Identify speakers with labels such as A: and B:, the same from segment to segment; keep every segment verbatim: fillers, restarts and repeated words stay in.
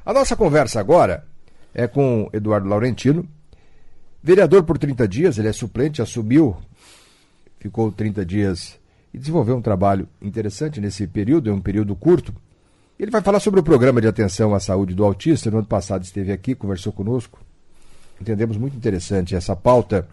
A: A nossa conversa agora é com Eduardo Laurentino, vereador por trinta dias, ele é suplente, assumiu, ficou trinta dias e desenvolveu um trabalho interessante nesse período, é um período curto. Ele vai falar sobre o programa de atenção à saúde do autista. No ano passado esteve aqui, conversou conosco. Entendemos muito interessante essa pauta.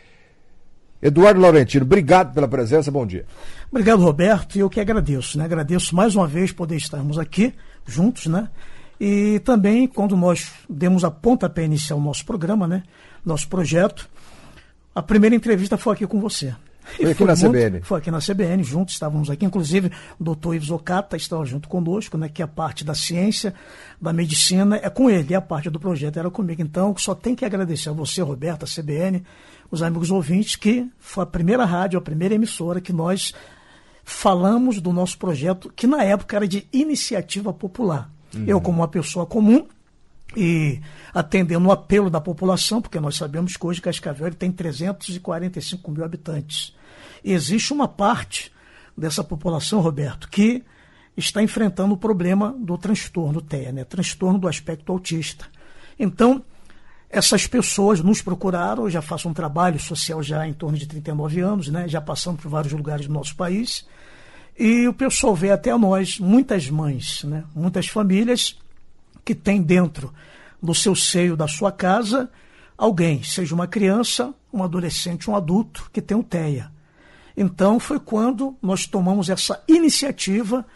A: Eduardo Laurentino, obrigado pela presença, bom dia.
B: Obrigado, Roberto, e eu que agradeço, né? Agradeço mais uma vez poder estarmos aqui juntos, né? E também quando nós demos a pontapé inicial ao nosso programa, né? Nosso projeto, a primeira entrevista foi aqui com você.
A: Foi aqui foi na muito, C B N.
B: Foi aqui na C B N, juntos, estávamos aqui, inclusive o doutor Ives Ocata estava junto conosco, né, que é a parte da ciência, da medicina, é com ele, e a parte do projeto era comigo. Então, só tem que agradecer a você, Roberto, a C B N, os amigos ouvintes, que foi a primeira rádio, a primeira emissora que nós falamos do nosso projeto, que na época era de iniciativa popular. Uhum. Eu, como uma pessoa comum, e atendendo o apelo da população, porque nós sabemos que hoje Cascavel ele tem trezentos e quarenta e cinco mil habitantes. E existe uma parte dessa população, Roberto, que está enfrentando o problema do transtorno T E A, né? Transtorno do aspecto autista. Então, essas pessoas nos procuraram, eu já faço um trabalho social já em torno de trinta e nove anos, né? Já passando por vários lugares do nosso país, e o pessoal veio até nós, muitas mães, né? Muitas famílias que tem dentro do seu seio da sua casa alguém, seja uma criança, um adolescente, um adulto que tem o T E A. Então foi quando nós tomamos essa iniciativa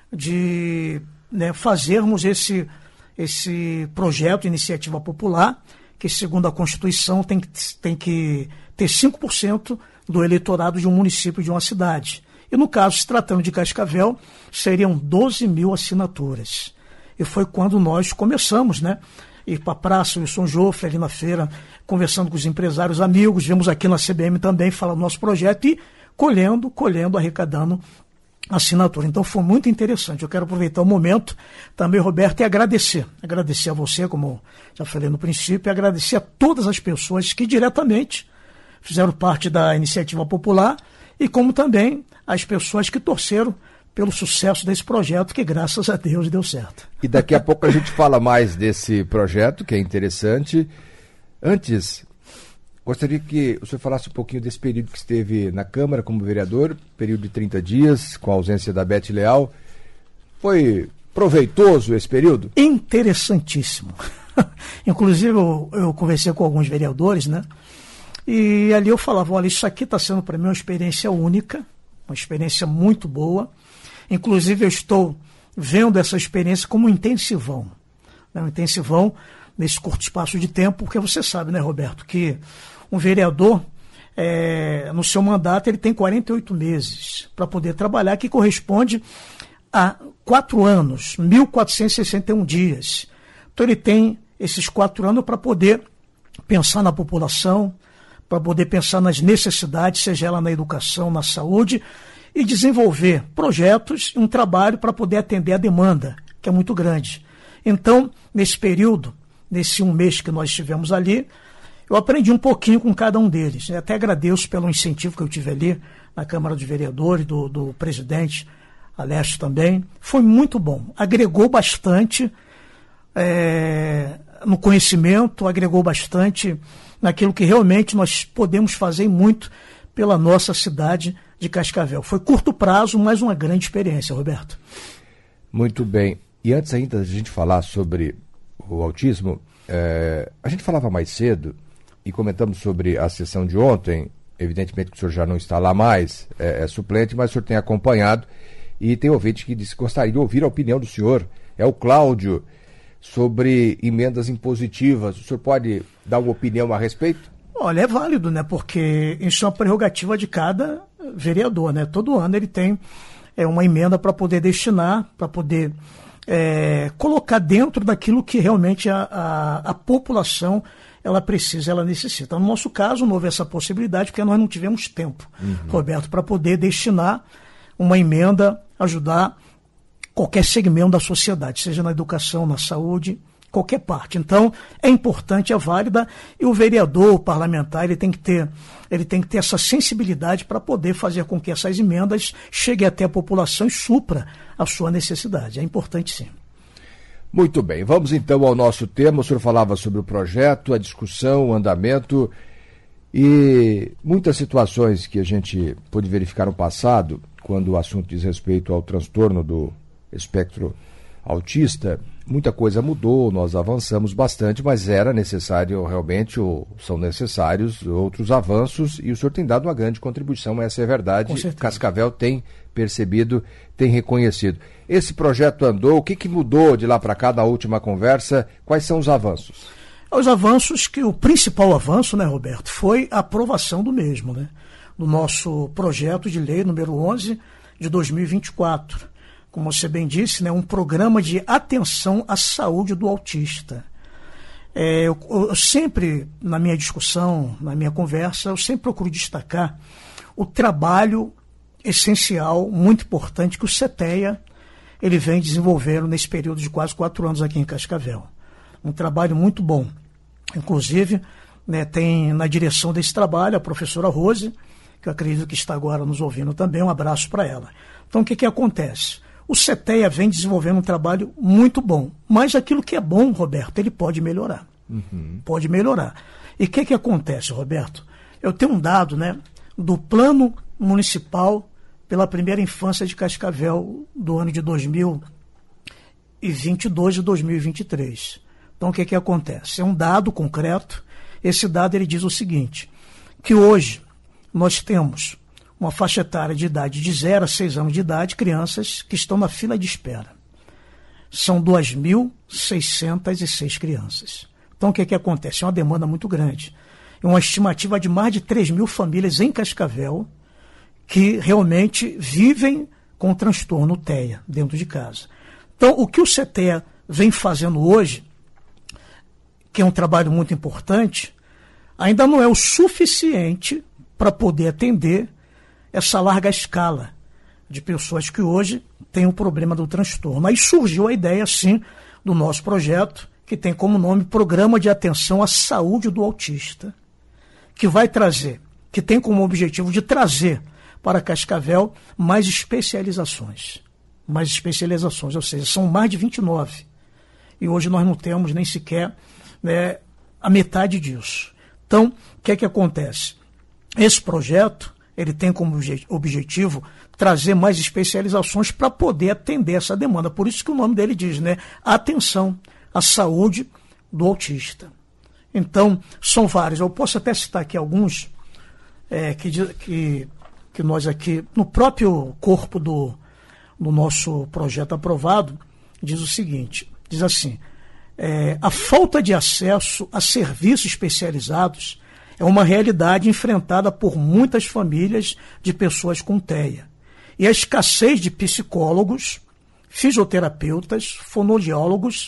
B: de, né, fazermos esse, esse projeto, iniciativa popular, que segundo a Constituição tem que, tem que ter cinco por cento do eleitorado de um município, de uma cidade. E no caso, se tratando de Cascavel, seriam doze mil assinaturas. E foi quando nós começamos, né? Ir para a praça, o São Jofre, ali na feira, conversando com os empresários, amigos, viemos aqui na C B M também falar do nosso projeto e colhendo, colhendo, arrecadando assinatura. Então foi muito interessante. Eu quero aproveitar o momento também, Roberto, e agradecer. Agradecer a você, como já falei no princípio, e agradecer a todas as pessoas que diretamente fizeram parte da iniciativa popular e como também as pessoas que torceram pelo sucesso desse projeto, que graças a Deus deu certo.
A: E daqui a pouco a gente fala mais desse projeto, que é interessante. Antes, gostaria que o senhor falasse um pouquinho desse período que esteve na Câmara como vereador, período de trinta dias, com a ausência da Beth Leal. Foi proveitoso esse período?
B: Interessantíssimo. Inclusive, eu, eu conversei com alguns vereadores, né? E ali eu falava, olha, isso aqui está sendo para mim uma experiência única, uma experiência muito boa. Inclusive, eu estou vendo essa experiência como um intensivão. Né? Um intensivão nesse curto espaço de tempo, porque você sabe, né, Roberto, que um vereador, é, no seu mandato, ele tem quarenta e oito meses para poder trabalhar, que corresponde a quatro anos, mil quatrocentos e sessenta e um dias. Então, ele tem esses quatro anos para poder pensar na população, para poder pensar nas necessidades, seja ela na educação, na saúde, e desenvolver projetos e um trabalho para poder atender a demanda, que é muito grande. Então, nesse período, nesse um mês que nós estivemos ali, eu aprendi um pouquinho com cada um deles. Eu até agradeço pelo incentivo que eu tive ali na Câmara dos Vereadores, do, do presidente Alessio também. Foi muito bom. Agregou bastante é, no conhecimento, agregou bastante naquilo que realmente nós podemos fazer muito pela nossa cidade de Cascavel. Foi curto prazo, mas uma grande experiência, Roberto.
A: Muito bem. E antes ainda de a gente falar sobre o autismo, é, a gente falava mais cedo e comentamos sobre a sessão de ontem. Evidentemente que o senhor já não está lá mais, é, é suplente, mas o senhor tem acompanhado e tem ouvinte que disse que gostaria de ouvir a opinião do senhor. É o Cláudio, sobre emendas impositivas. O senhor pode dar uma opinião a respeito?
B: Olha, é válido, né? Porque isso é uma prerrogativa de cada vereador, né? Todo ano ele tem é, uma emenda para poder destinar, para poder é, colocar dentro daquilo que realmente a, a, a população ela precisa, ela necessita. No nosso caso, não houve essa possibilidade, porque nós não tivemos tempo, uhum. Roberto, para poder destinar uma emenda, ajudar qualquer segmento da sociedade, seja na educação, na saúde, qualquer parte. Então, é importante, é válida, e o vereador, o parlamentar, ele tem que ter, ele tem que ter essa sensibilidade para poder fazer com que essas emendas cheguem até a população e supra a sua necessidade. É importante, sim.
A: Muito bem, vamos então ao nosso tema. O senhor falava sobre o projeto, a discussão, o andamento e muitas situações que a gente pôde verificar no passado, quando o assunto diz respeito ao transtorno do espectro autista. Muita coisa mudou, nós avançamos bastante, mas era necessário realmente, ou são necessários outros avanços, e o senhor tem dado uma grande contribuição, essa é a verdade. Cascavel tem percebido, tem reconhecido. Esse projeto andou, o que, que mudou de lá para cá, na última conversa? Quais são os avanços?
B: Os avanços, que o principal avanço, né, Roberto, foi a aprovação do mesmo, né, do nosso projeto de lei número onze de dois mil e vinte e quatro. Como você bem disse, né, um programa de atenção à saúde do autista. É, eu, eu sempre, na minha discussão, na minha conversa, eu sempre procuro destacar o trabalho essencial, muito importante, que o CETEA ele vem desenvolvendo nesse período de quase quatro anos aqui em Cascavel. Um trabalho muito bom. Inclusive, né, tem na direção desse trabalho a professora Rose, que eu acredito que está agora nos ouvindo também, um abraço para ela. Então, o que, que acontece? O CETEA vem desenvolvendo um trabalho muito bom, mas aquilo que é bom, Roberto, ele pode melhorar. Uhum. Pode melhorar. E o que, que acontece, Roberto? Eu tenho um dado, né, do Plano Municipal pela Primeira Infância de Cascavel do ano de dois mil e vinte e dois e dois mil e vinte e três. Então, o que, que acontece? É um dado concreto. Esse dado ele diz o seguinte, que hoje nós temos uma faixa etária de idade de zero a seis anos de idade, crianças que estão na fila de espera. São duas mil seiscentas e seis crianças. Então, o que, que acontece? É uma demanda muito grande. É uma estimativa de mais de três mil famílias em Cascavel que realmente vivem com transtorno T E A dentro de casa. Então, o que o CETEA vem fazendo hoje, que é um trabalho muito importante, ainda não é o suficiente para poder atender essa larga escala de pessoas que hoje têm o problema do transtorno. Aí surgiu a ideia, sim, do nosso projeto, que tem como nome Programa de Atenção à Saúde do Autista, que vai trazer, que tem como objetivo de trazer para Cascavel mais especializações. Mais especializações, ou seja, são mais de vinte e nove. E hoje nós não temos nem sequer, né, a metade disso. Então, o que é que acontece? Esse projeto ele tem como objetivo trazer mais especializações para poder atender essa demanda. Por isso que o nome dele diz, né? Atenção à saúde do autista. Então, são vários. Eu posso até citar aqui alguns é, que, que, que nós aqui, no próprio corpo do, do nosso projeto aprovado, diz o seguinte, diz assim, é, a falta de acesso a serviços especializados é uma realidade enfrentada por muitas famílias de pessoas com T E A. E a escassez de psicólogos, fisioterapeutas, fonoaudiólogos,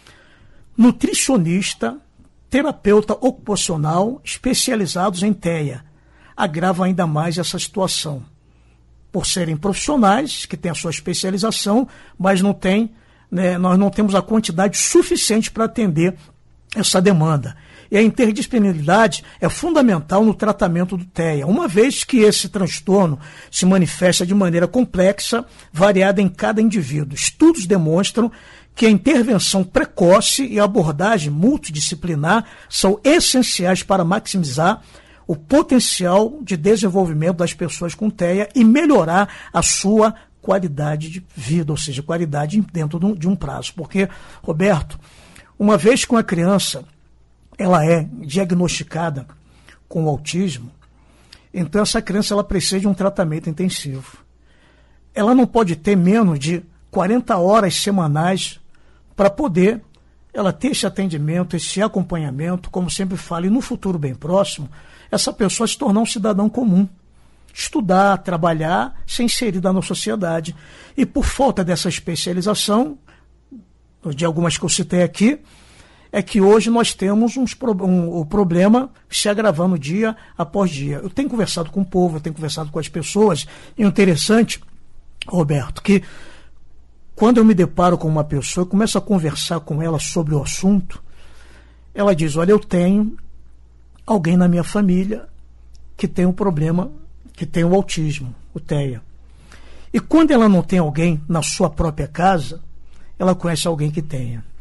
B: nutricionista, terapeuta ocupacional especializados em T E A agrava ainda mais essa situação. Por serem profissionais que têm a sua especialização, mas não tem, né, nós não temos a quantidade suficiente para atender essa demanda. E a interdisciplinaridade é fundamental no tratamento do T E A, uma vez que esse transtorno se manifesta de maneira complexa, variada em cada indivíduo. Estudos demonstram que a intervenção precoce e a abordagem multidisciplinar são essenciais para maximizar o potencial de desenvolvimento das pessoas com T E A e melhorar a sua qualidade de vida, ou seja, qualidade dentro de um prazo. Porque, Roberto, uma vez que uma criança ela é diagnosticada com autismo, então essa criança ela precisa de um tratamento intensivo. Ela não pode ter menos de quarenta horas semanais para poder ela ter esse atendimento, esse acompanhamento, como sempre falo, e no futuro bem próximo, essa pessoa se tornar um cidadão comum. Estudar, trabalhar, ser inserida na sociedade. E por falta dessa especialização, de algumas que eu citei aqui, é que hoje nós temos uns, um, o problema se agravando dia após dia. Eu tenho conversado com o povo, eu tenho conversado com as pessoas, e o interessante, Roberto, que quando eu me deparo com uma pessoa, eu começo a conversar com ela sobre o assunto, ela diz, olha, eu tenho alguém na minha família que tem um problema, que tem o autismo, o T E A. E quando ela não tem alguém na sua própria casa, ela conhece alguém que tenha.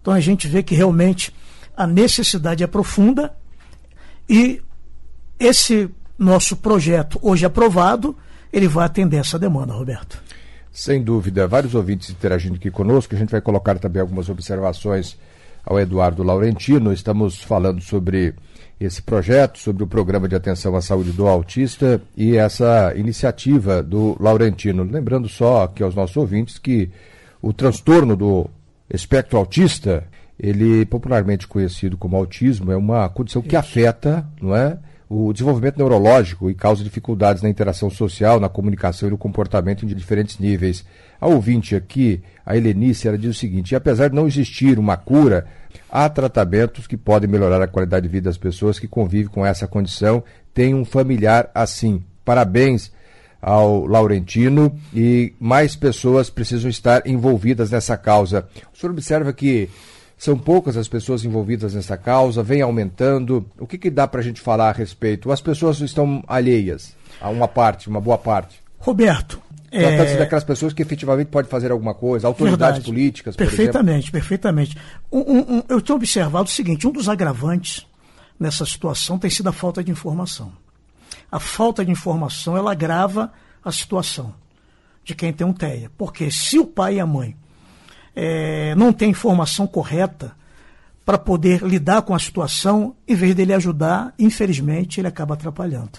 B: Então a gente vê que realmente a necessidade é profunda e esse nosso projeto, hoje aprovado, ele vai atender essa demanda, Roberto.
A: Sem dúvida, vários ouvintes interagindo aqui conosco, a gente vai colocar também algumas observações ao Eduardo Laurentino. Estamos falando sobre esse projeto, sobre o Programa de Atenção à Saúde do Autista e essa iniciativa do Laurentino. Lembrando só aqui aos nossos ouvintes que o transtorno do espectro autista, ele popularmente conhecido como autismo, é uma condição que afeta, não é, o desenvolvimento neurológico e causa dificuldades na interação social, na comunicação e no comportamento em diferentes níveis. A ouvinte aqui, a Helenice, ela diz o seguinte: e apesar de não existir uma cura, há tratamentos que podem melhorar a qualidade de vida das pessoas que convivem com essa condição, tem um familiar assim. Parabéns ao Laurentino, e mais pessoas precisam estar envolvidas nessa causa. O senhor observa que são poucas as pessoas envolvidas nessa causa, vem aumentando. O que, que dá para a gente falar a respeito? As pessoas estão alheias a uma parte, uma boa parte.
B: Roberto,
A: tratando-se
B: é...
A: daquelas pessoas que efetivamente podem fazer alguma coisa, autoridades
B: Verdade.
A: políticas, por
B: perfeitamente,
A: exemplo.
B: Perfeitamente, um, um, um, eu tenho observado o seguinte: um dos agravantes nessa situação tem sido a falta de informação. A falta de informação, ela agrava a situação de quem tem um T E A. Porque se o pai e a mãe É, não tem informação correta para poder lidar com a situação, em vez dele ajudar, infelizmente, ele acaba atrapalhando.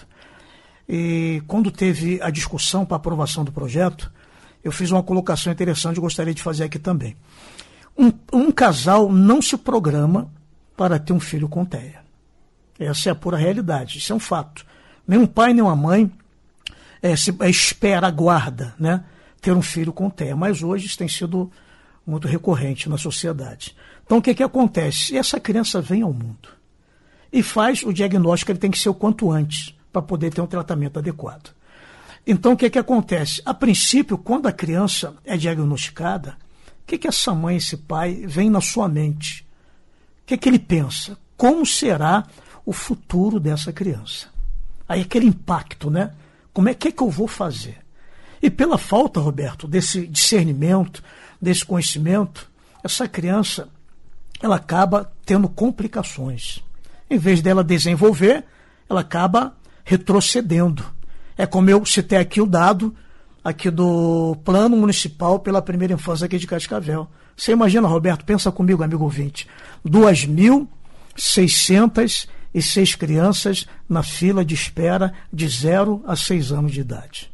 B: E quando teve a discussão para aprovação do projeto, eu fiz uma colocação interessante, eu gostaria de fazer aqui também. Um, um casal não se programa para ter um filho com T E A. Essa é a pura realidade, isso é um fato. Nem um pai, nem uma mãe é, se, é, espera, aguarda, né, ter um filho com T E A. Mas hoje isso tem sido muito recorrente na sociedade. Então, o que, que acontece? E essa criança vem ao mundo e faz o diagnóstico, ele tem que ser o quanto antes, para poder ter um tratamento adequado. Então, o que, que acontece? A princípio, quando a criança é diagnosticada, o que, que essa mãe, esse pai, vem na sua mente? O que, que ele pensa? Como será o futuro dessa criança? Aí aquele impacto, né? Como é que, é que eu vou fazer? E pela falta, Roberto, desse discernimento, desse conhecimento, essa criança ela acaba tendo complicações. Em vez dela desenvolver, ela acaba retrocedendo. É como eu citei aqui o dado aqui do Plano Municipal pela Primeira Infância aqui de Cascavel. Você imagina, Roberto, pensa comigo, amigo ouvinte, duas mil seiscentas e seis crianças na fila de espera de zero a seis anos de idade.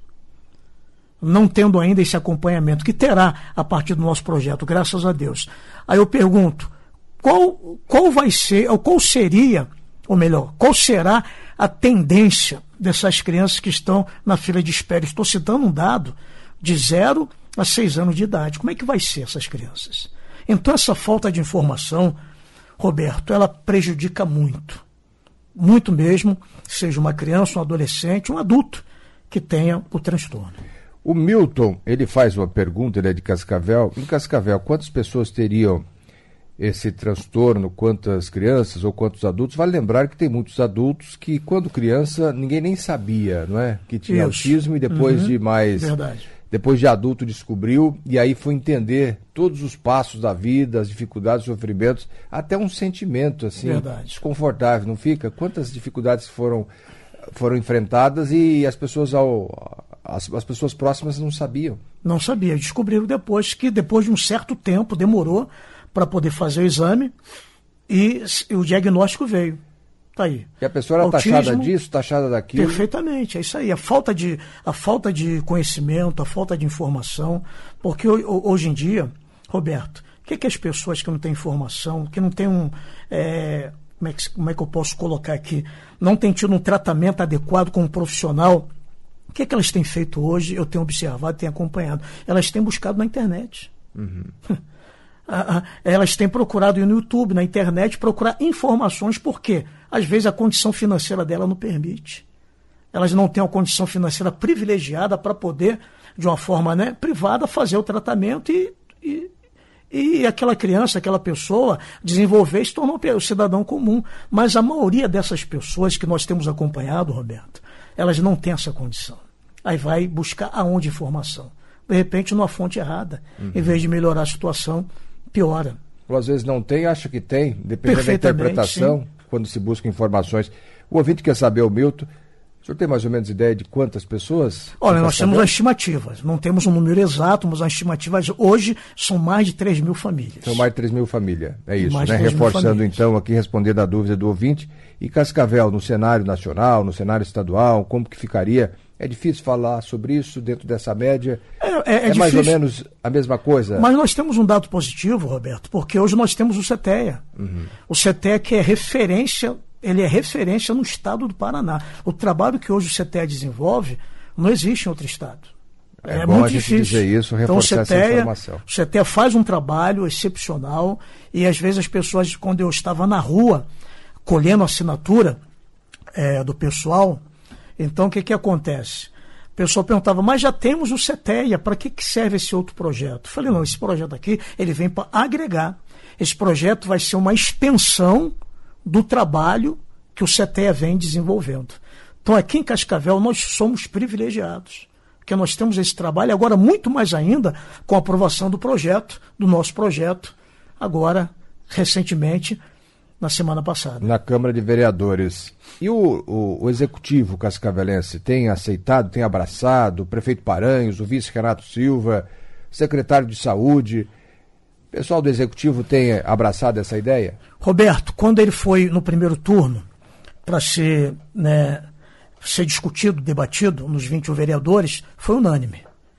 B: Não tendo ainda esse acompanhamento, que terá a partir do nosso projeto, graças a Deus. Aí eu pergunto, qual, qual vai ser, ou qual seria, ou melhor, qual será a tendência dessas crianças que estão na fila de espera? Estou citando um dado de zero a seis anos de idade. Como é que vai ser essas crianças? Então essa falta de informação, Roberto, ela prejudica muito. Muito mesmo, seja uma criança, um adolescente, um adulto que tenha o transtorno.
A: O Milton, ele faz uma pergunta, ele é de Cascavel. Em Cascavel, quantas pessoas teriam esse transtorno, quantas crianças ou quantos adultos? Vale lembrar que tem muitos adultos que, quando criança, ninguém nem sabia, não é? Que tinha Isso. autismo, e depois uhum. de mais...
B: Verdade.
A: Depois de adulto descobriu, e aí foi entender todos os passos da vida, as dificuldades, os sofrimentos, até um sentimento, assim,
B: Verdade.
A: desconfortável, não fica? Quantas dificuldades foram, foram enfrentadas e as pessoas ao... As, as pessoas próximas não sabiam.
B: Não sabiam. Descobriram depois que, depois de um certo tempo, demorou para poder fazer o exame e, e o diagnóstico veio. Está aí.
A: E a pessoa era Autismo, taxada disso, taxada daquilo.
B: Perfeitamente, é isso aí. A falta de, a falta de conhecimento, a falta de informação, porque hoje em dia, Roberto, o que, que as pessoas que não têm informação, que não têm um... É, como, é que, como é que eu posso colocar aqui? Não têm tido um tratamento adequado com um profissional. O que, é que elas têm feito hoje? Eu tenho observado, tenho acompanhado. Elas têm buscado na internet. Uhum. Elas têm procurado no YouTube, na internet, procurar informações, porque às vezes a condição financeira dela não permite. Elas não têm uma condição financeira privilegiada para poder, de uma forma, né, privada, fazer o tratamento e, e, e aquela criança, aquela pessoa desenvolver e se tornar um cidadão comum. Mas a maioria dessas pessoas que nós temos acompanhado, Roberto, elas não têm essa condição. Aí vai buscar aonde informação? De repente, numa fonte errada. Uhum. Em vez de melhorar a situação, piora.
A: ou às vezes não tem, acha que tem, dependendo da interpretação, sim. Quando se busca informações. O ouvinte quer saber, o Milton, o senhor tem mais ou menos ideia de quantas pessoas?
B: Olha, nós temos as estimativas, não temos um número exato, mas as estimativas hoje são mais de três mil famílias.
A: São mais de três mil famílias, é isso, né? Reforçando então aqui, respondendo a dúvida do ouvinte. E Cascavel, no cenário nacional, no cenário estadual, como que ficaria? É difícil falar sobre isso dentro dessa média? É, é, é, é mais ou menos a mesma coisa?
B: Mas nós temos um dado positivo, Roberto, porque hoje nós temos o CETEA. Uhum. O CETEA que é referência, ele é referência no estado do Paraná. O trabalho que hoje o CETEA desenvolve não existe em outro estado.
A: É, é bom muito a gente difícil. Dizer isso, reforçar então, o CETEA, essa informação.
B: O CETEA faz um trabalho excepcional e às vezes as pessoas, quando eu estava na rua colhendo assinatura é, do pessoal, então o que, que acontece? O pessoal perguntava, mas já temos o CETEA, para que, que serve esse outro projeto? Eu falei, não, esse projeto aqui, ele vem para agregar. Esse projeto vai ser uma extensão do trabalho que o CETEA vem desenvolvendo. Então aqui em Cascavel nós somos privilegiados, porque nós temos esse trabalho, agora muito mais ainda com a aprovação do projeto, do nosso projeto, agora, recentemente, na semana passada.
A: Na Câmara de Vereadores. E o, o, o Executivo cascavelense tem aceitado, tem abraçado, o prefeito Paranhos, o vice Renato Silva, secretário de Saúde, o pessoal do Executivo tem abraçado essa ideia?
B: Roberto, quando ele foi no primeiro turno para ser, né, ser discutido, debatido nos vinte e um vereadores, foi unânime.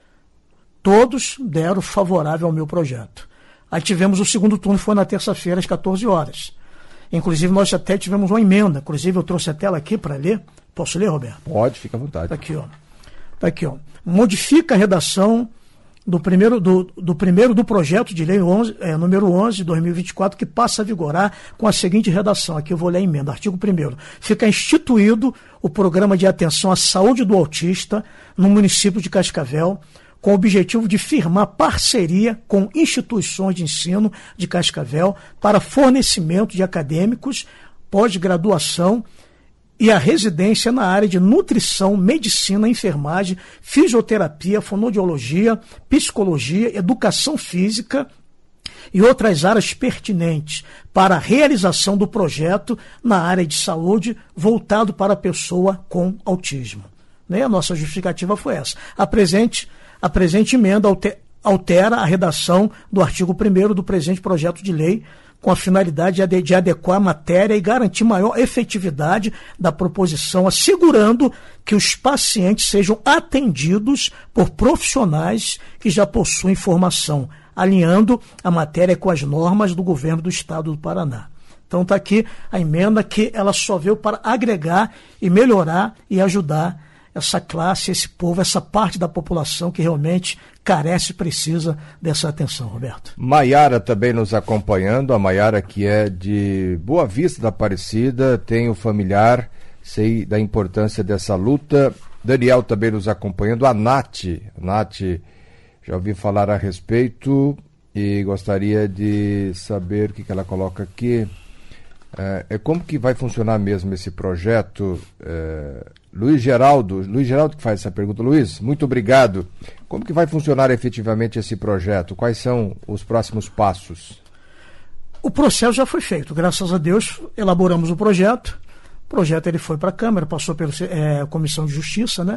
B: Todos deram favorável ao meu projeto. Aí tivemos o segundo turno, foi na terça-feira, às quatorze horas. Inclusive, nós até tivemos uma emenda. Inclusive, eu trouxe a tela aqui para ler. Posso ler, Roberto?
A: Pode, fica à vontade.
B: Está aqui, ó. Tá aqui, ó. Modifica a redação do primeiro do, do, primeiro do projeto de lei onze, é, número onze de dois mil e vinte e quatro, que passa a vigorar com a seguinte redação. Aqui eu vou ler a emenda. Artigo primeiro. Fica instituído o programa de atenção à saúde do autista no município de Cascavel, com o objetivo de firmar parceria com instituições de ensino de Cascavel para fornecimento de acadêmicos, pós-graduação e a residência na área de nutrição, medicina, enfermagem, fisioterapia, fonoaudiologia, psicologia, educação física e outras áreas pertinentes para a realização do projeto na área de saúde voltado para a pessoa com autismo. Né? A nossa justificativa foi essa. A presente A presente emenda altera a redação do artigo primeiro do presente projeto de lei com a finalidade de adequar a matéria e garantir maior efetividade da proposição, assegurando que os pacientes sejam atendidos por profissionais que já possuem formação, alinhando a matéria com as normas do governo do Estado do Paraná. Então está aqui a emenda que ela só veio para agregar e melhorar e ajudar essa classe, esse povo, essa parte da população que realmente carece e precisa dessa atenção, Roberto.
A: Maiara também nos acompanhando, a Maiara que é de Boa Vista da Aparecida, tem o familiar, sei da importância dessa luta. Daniel também nos acompanhando, a Nath, a Nath já ouvi falar a respeito e gostaria de saber o que, que ela coloca aqui. É, é como que vai funcionar mesmo esse projeto? É, Luiz Geraldo, Luiz Geraldo que faz essa pergunta. Luiz, muito obrigado. Como que vai funcionar efetivamente esse projeto? Quais são os próximos passos?
B: O processo já foi feito, graças a Deus, elaboramos o projeto. O projeto ele foi para a Câmara, passou pela é, Comissão de Justiça, né?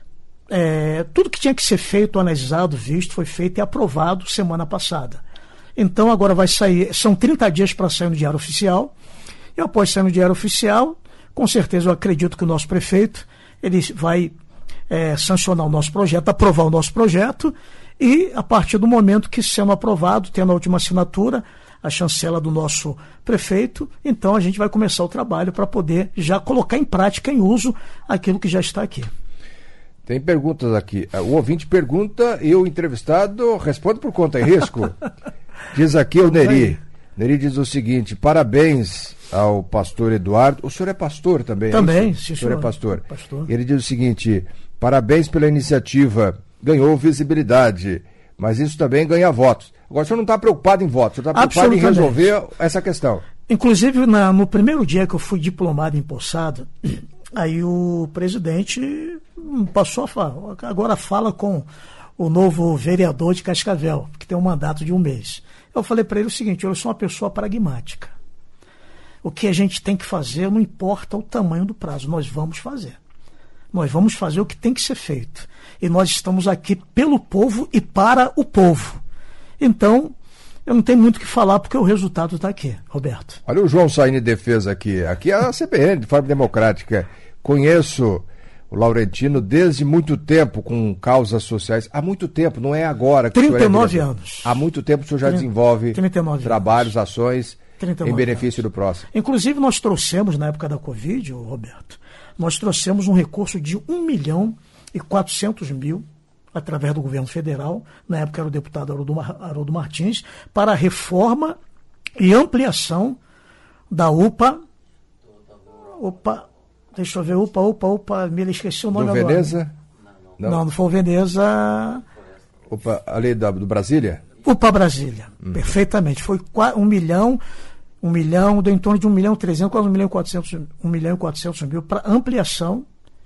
B: É, tudo que tinha que ser feito, analisado, visto, foi feito e aprovado semana passada. Então agora vai sair, são trinta dias para sair no Diário Oficial. E após sair no Diário Oficial, com certeza eu acredito que o nosso prefeito ele vai é, sancionar o nosso projeto, aprovar o nosso projeto, e a partir do momento que sendo aprovado, tendo a última assinatura, a chancela do nosso prefeito, então a gente vai começar o trabalho para poder já colocar em prática, em uso, aquilo que já está aqui.
A: Tem perguntas aqui. O ouvinte pergunta e o entrevistado responde por conta e risco. Diz aqui o Neri. Neri diz o seguinte: parabéns ao pastor Eduardo. O senhor é pastor também?
B: Também,
A: é
B: sim,
A: o senhor é pastor.
B: pastor.
A: Ele diz o seguinte: parabéns pela iniciativa, ganhou visibilidade, mas isso também ganha votos. Agora o senhor não está preocupado em votos, o senhor está preocupado em resolver essa questão.
B: Inclusive, na, no primeiro dia que eu fui diplomado em Poçado, aí o presidente passou a falar, agora fala com o novo vereador de Cascavel, que tem um mandato de um mês. Eu falei para ele o seguinte: eu sou uma pessoa pragmática. O que a gente tem que fazer não importa o tamanho do prazo, nós vamos fazer. Nós vamos fazer o que tem que ser feito. E nós estamos aqui pelo povo e para o povo. Então, eu não tenho muito o que falar porque o resultado está aqui, Roberto.
A: Olha o João saindo em defesa aqui. Aqui é a C B N, de forma democrática. Conheço o Laurentino desde muito tempo com causas sociais. Há muito tempo, não é agora que
B: trinta e nove
A: o senhor é
B: anos.
A: Há muito tempo o senhor já desenvolve trabalhos,
B: anos.
A: ações em benefício
B: anos.
A: do próximo.
B: Inclusive, nós trouxemos, na época da Covid, Roberto, nós trouxemos um recurso de um milhão e quatrocentos mil, através do governo federal, na época era o deputado Haroldo, Mar, Haroldo Martins, para a reforma e ampliação da U P A. UPA, deixa eu ver, UPA, UPA, UPA, me esqueci o nome
A: do
B: agora.
A: Veneza?
B: Não, não, não foi o Veneza.
A: UPA, ali da, do Brasília?
B: UPA Brasília, hum. perfeitamente. Foi um milhão, um milhão, deu em torno de um milhão e trezentos, quase um milhão e quatrocentos, um milhão e quatrocentos mil para ampliação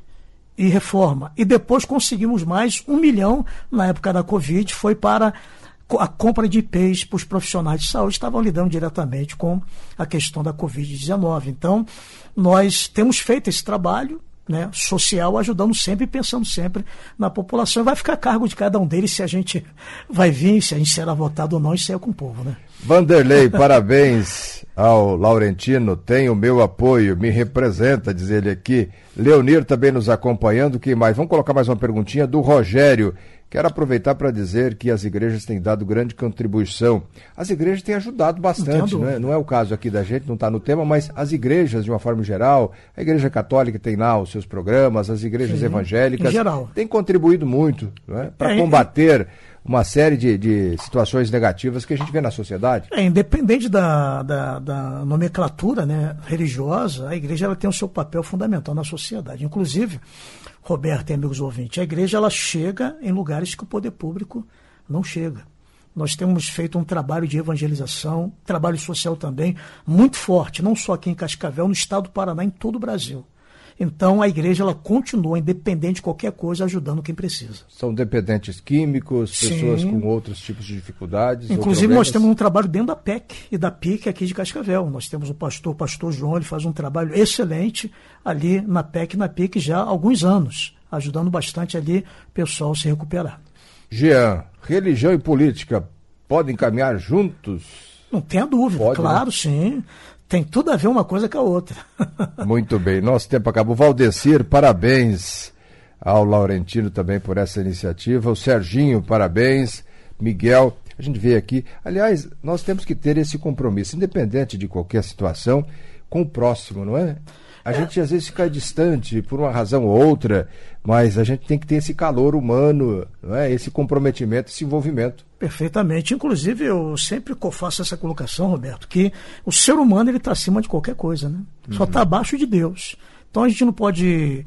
B: e reforma. E depois conseguimos mais um milhão, na época da Covid, foi para a compra de I Ps para os profissionais de saúde que estavam lidando diretamente com a questão da covid dezenove. Então, nós temos feito esse trabalho, né, social, ajudando sempre e pensando sempre na população. E vai ficar a cargo de cada um deles se a gente vai vir, se a gente será votado ou não, isso é com o povo, né?
A: Vanderlei, parabéns ao Laurentino, tem o meu apoio, me representa, diz ele aqui. Leonir também nos acompanhando, quem mais? Vamos colocar mais uma perguntinha do Rogério. Quero aproveitar para dizer que as igrejas têm dado grande contribuição. As igrejas têm ajudado bastante, não é, não é o caso aqui da gente, não está no tema, mas as igrejas, de uma forma geral, a Igreja Católica tem lá os seus programas, as igrejas Sim, evangélicas têm contribuído muito, não é, para é, combater é, uma série de, de situações negativas que a gente vê na sociedade.
B: É, independente da, da, da nomenclatura, né, religiosa, a igreja ela tem o seu papel fundamental na sociedade. Inclusive, Roberto e amigos ouvintes, a igreja ela chega em lugares que o poder público não chega. Nós temos feito um trabalho de evangelização, trabalho social também, muito forte, não só aqui em Cascavel, no estado do Paraná, em todo o Brasil. Então, a igreja ela continua, independente de qualquer coisa, ajudando quem precisa. São
A: dependentes químicos,
B: Sim.
A: pessoas com outros tipos de dificuldades?
B: Inclusive, nós temos um trabalho dentro da P E C e da P I C aqui de Cascavel. Nós temos o pastor, o pastor João, ele faz um trabalho excelente ali na P E C e na P I C já há alguns anos, ajudando bastante ali o pessoal a se recuperar.
A: Jean, religião e política podem caminhar juntos?
B: Não tenha dúvida, Pode, claro, né? Sim. Tem tudo a ver uma coisa com a outra.
A: Muito bem, nosso tempo acabou. Valdecir, parabéns ao Laurentino também por essa iniciativa. O Serginho, parabéns. Miguel, a gente vê aqui. Aliás, nós temos que ter esse compromisso, independente de qualquer situação, com o próximo, não é? A é. gente às vezes fica distante por uma razão ou outra, mas a gente tem que ter esse calor humano, não é? Esse comprometimento, esse envolvimento.
B: Perfeitamente. Inclusive, eu sempre faço essa colocação, Roberto, que o ser humano ele está acima de qualquer coisa, né? Uhum. Só está abaixo de Deus. Então a gente não pode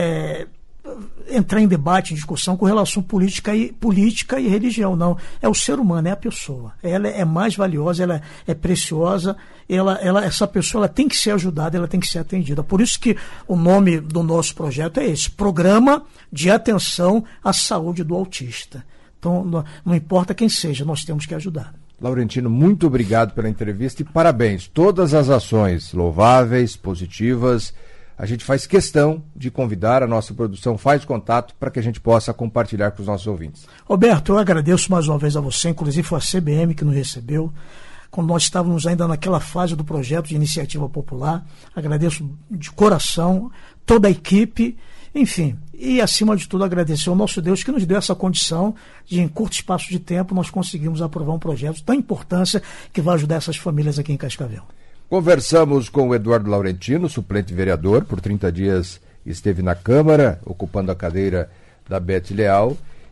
B: é, entrar em debate, em discussão com relação política e, política e religião, não. É o ser humano, é a pessoa. Ela é mais valiosa, ela é preciosa, ela, ela, essa pessoa ela tem que ser ajudada, ela tem que ser atendida. Por isso que o nome do nosso projeto é esse, Programa de Atenção à Saúde do Autista. Então, não, não importa quem seja, nós temos que ajudar.
A: Laurentino, muito obrigado pela entrevista e parabéns. Todas as ações louváveis, positivas, a gente faz questão de convidar, a nossa produção faz contato para que a gente possa compartilhar com os nossos ouvintes.
B: Roberto, eu agradeço mais uma vez a você, inclusive foi a C B M que nos recebeu, quando nós estávamos ainda naquela fase do projeto de iniciativa popular. Agradeço de coração toda a equipe, enfim, e acima de tudo agradecer ao nosso Deus que nos deu essa condição de, em curto espaço de tempo, nós conseguimos aprovar um projeto de tão importância que vai ajudar essas famílias aqui em Cascavel.
A: Conversamos com o Eduardo Laurentino, suplente vereador, por trinta dias esteve na Câmara, ocupando a cadeira da Bete Leal,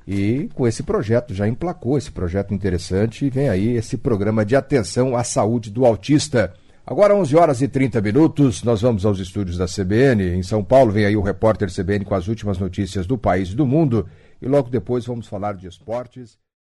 A: e com esse projeto, já emplacou esse projeto interessante, e vem aí esse programa de atenção à saúde do autista. Agora onze horas e trinta minutos, nós vamos aos estúdios da C B N, em São Paulo, vem aí o repórter C B N com as últimas notícias do país e do mundo, e logo depois vamos falar de esportes.